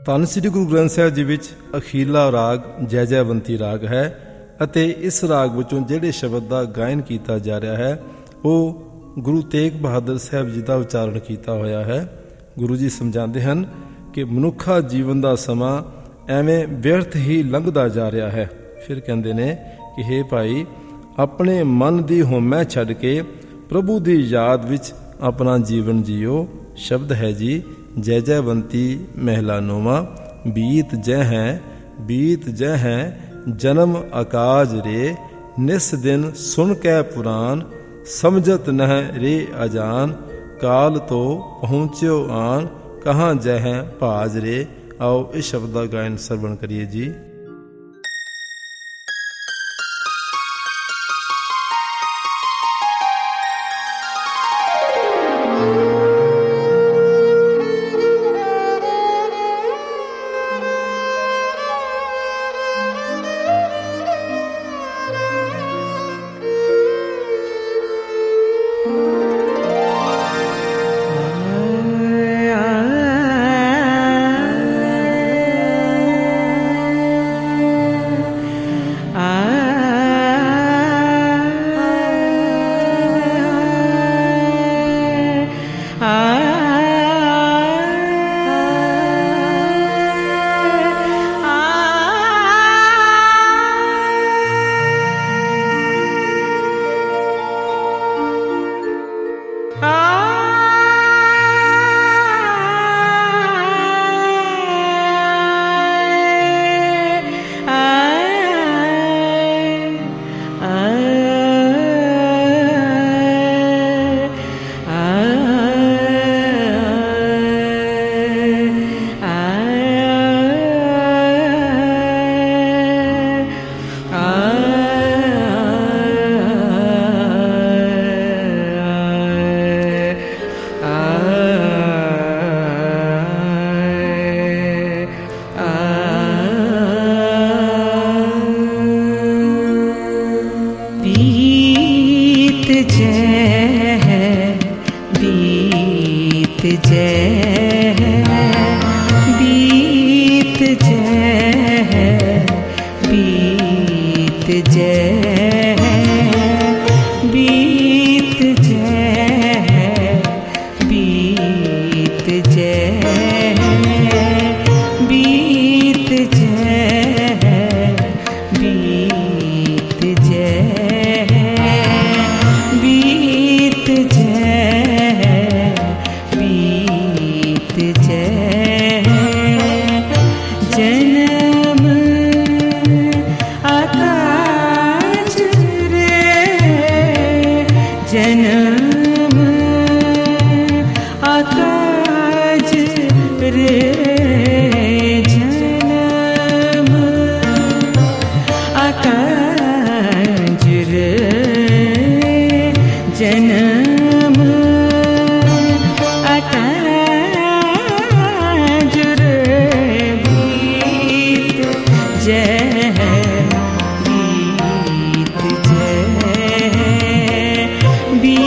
ਧੰਨ ਸ੍ਰੀ ਗੁਰੂ ਗ੍ਰੰਥ ਸਾਹਿਬ ਜੀ ਵਿੱਚ ਅਖੀਰਲਾ ਰਾਗ ਜੈ ਜੈਵੰਤੀ ਰਾਗ ਹੈ ਅਤੇ ਇਸ ਰਾਗ ਵਿੱਚੋਂ ਜਿਹੜੇ ਸ਼ਬਦ ਦਾ ਗਾਇਨ ਕੀਤਾ ਜਾ ਰਿਹਾ ਹੈ ਉਹ ਗੁਰੂ ਤੇਗ ਬਹਾਦਰ ਸਾਹਿਬ ਜੀ ਦਾ ਉਚਾਰਨ ਕੀਤਾ ਹੋਇਆ ਹੈ। ਗੁਰੂ ਜੀ ਸਮਝਾਉਂਦੇ ਹਨ ਕਿ ਮਨੁੱਖਾ ਜੀਵਨ ਦਾ ਸਮਾਂ ਐਵੇਂ ਵਿਅਰਥ ਹੀ ਲੰਘਦਾ ਜਾ ਰਿਹਾ ਹੈ। ਫਿਰ ਕਹਿੰਦੇ ਨੇ ਕਿ ਹੇ ਭਾਈ, ਆਪਣੇ ਮਨ ਦੀ ਹਉਮੈ ਛੱਡ ਕੇ ਪ੍ਰਭੂ ਦੀ ਯਾਦ ਵਿੱਚ ਆਪਣਾ ਜੀਵਨ ਜੀਓ। ਸ਼ਬਦ ਹੈ ਜੀ ਜੈ ਜੈਵੰਤੀ ਮਹਿਲਾ ਨੋਵਾਂ। ਬੀਤ ਜੈ ਹੈ ਜਨਮ ਆਕਾਜ ਰੇ, ਨਿਸ ਦਿਨ ਸੁਣ ਕੈ ਪੁਰਾਨ, ਸਮਝਤ ਨਹਿ ਰੇ ਅਜਾਨ, ਕਾਲ ਤੋ ਪਹੁੰਚਿਓ ਆਨ, ਕਹਾਂ ਜੈ ਹੈ ਭਾਜ ਰੇ। ਆਓ ਇਸ ਸ਼ਬਦ ਦਾ ਗਾਇਨ ਸਰਵਣ ਕਰੀਏ ਜੀ।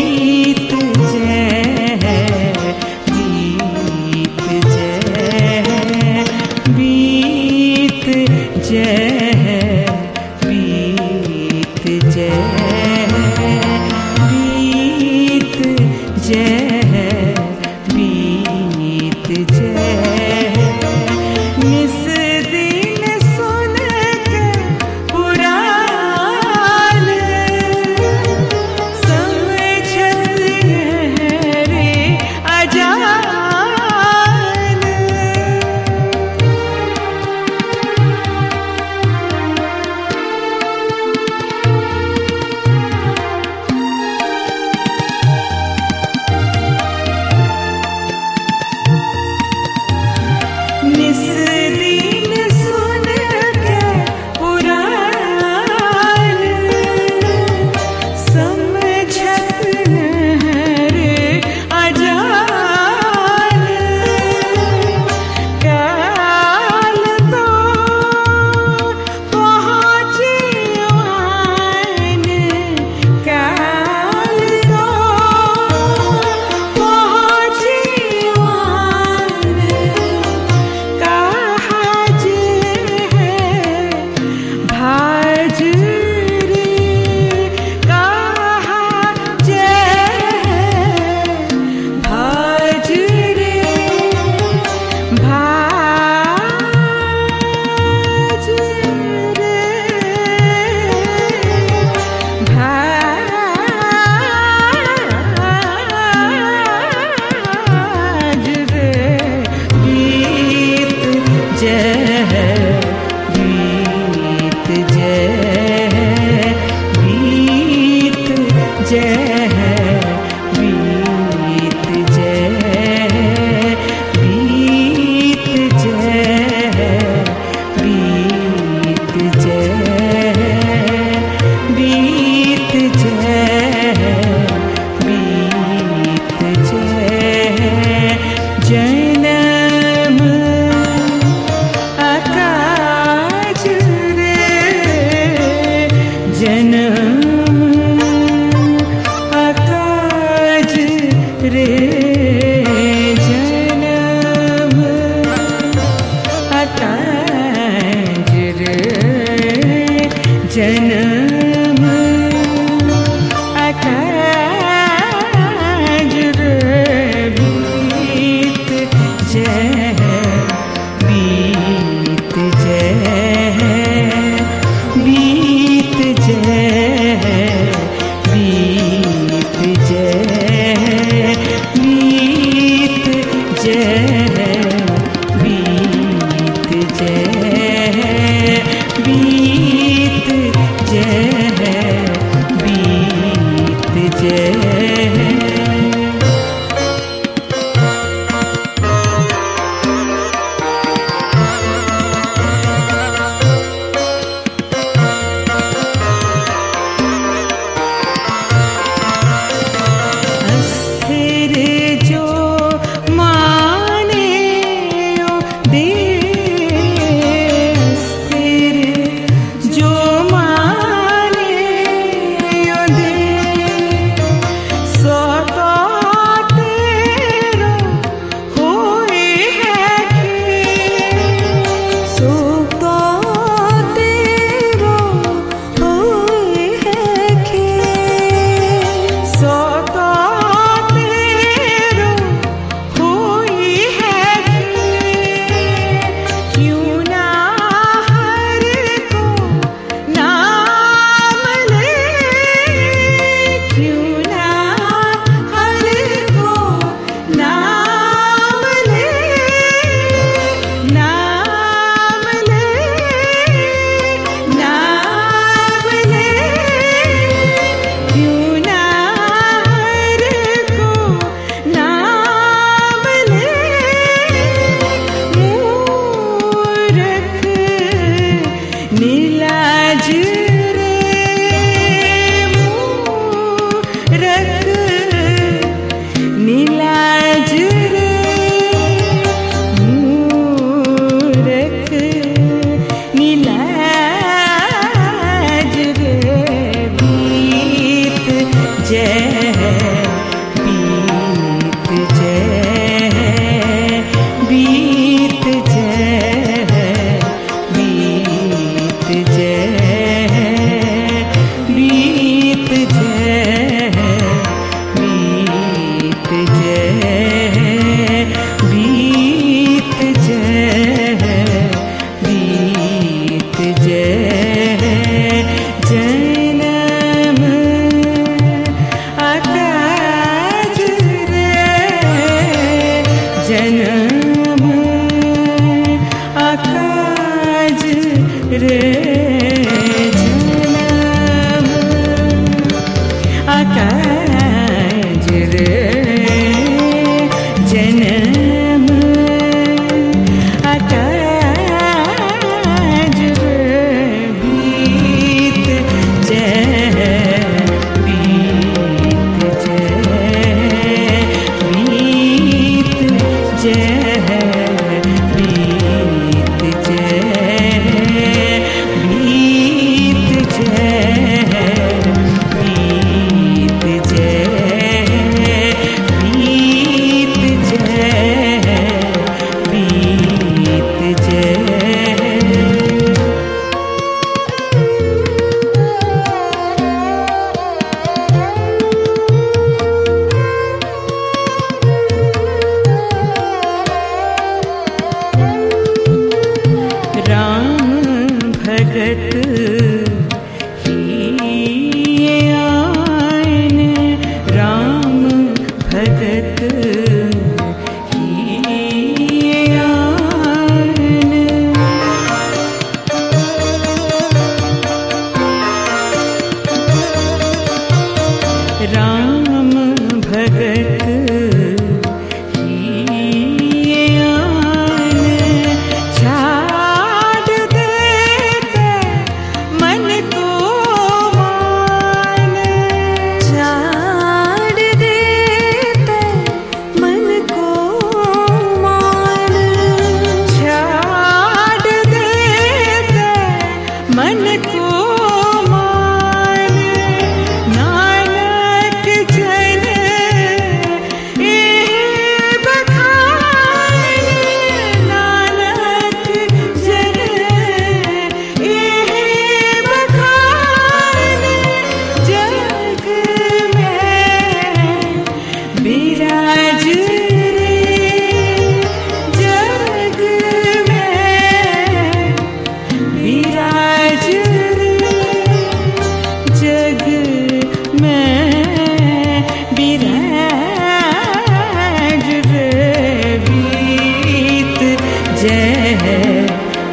बीत जय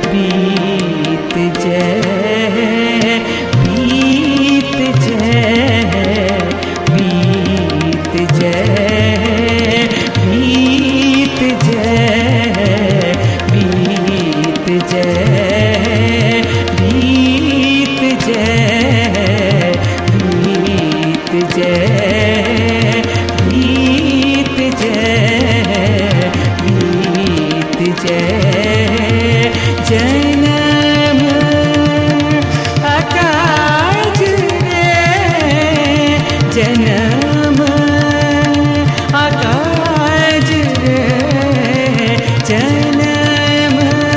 बीत जय बीत जय बीत जय बीत जय बीत जय बीत जय बीत जय बीत जय बीत जय जन्म अकाज रे जन्म अकाज रे जन्म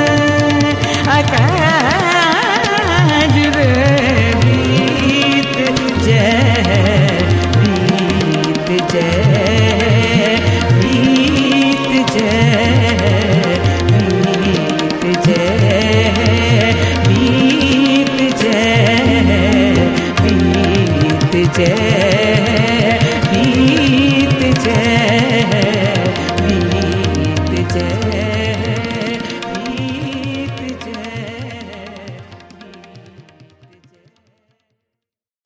अकाज रे बीत जय बीत जय बीत जय बीत जय बीत जय बीत जय